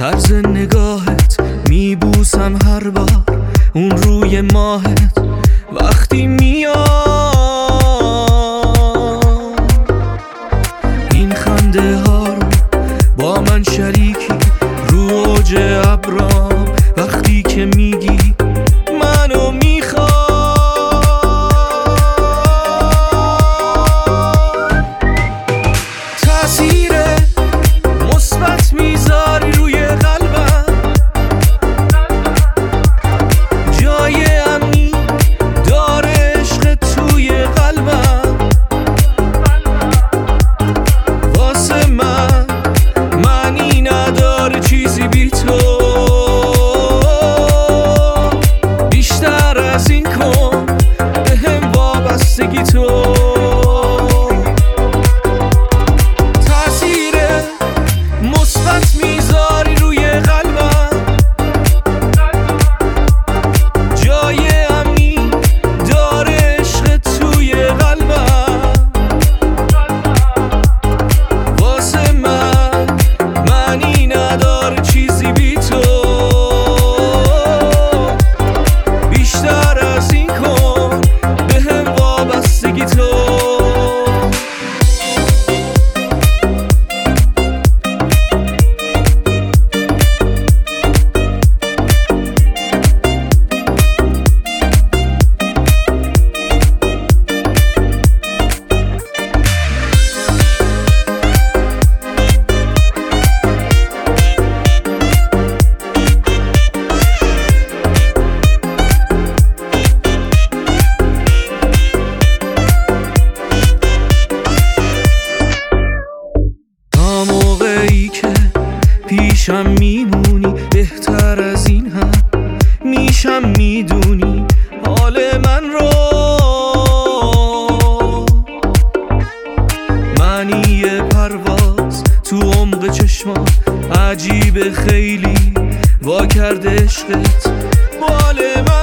طرز نگاهت میبوسم هر بار، اون روی ماهت وقتی میاد، این خنده ها رو با من شریکی رو اوج ابرام، وقتی که میگی منو میخوای، تأثیر مثبت میذاری روی قلبم، جای امنی داره عشق توی قلبم، واسه من معنی نداره چیزی بی تو، بیشتر از این کن بهم وابستگی تو، تأثیر مثبت میذاری روی قلبم، جای امنی داره عشق توی قلبم، واسه من معنی نداره چیزی بی تو، بیشتر از این کن بهم وابستگی تو. تا موقعی که پیشم میمونی بهتر از این هم میشم، میدونی حال من رو، معنی پرواز تو عمق چشمات عجیبه خیلی، وا کرده عشقت بال من.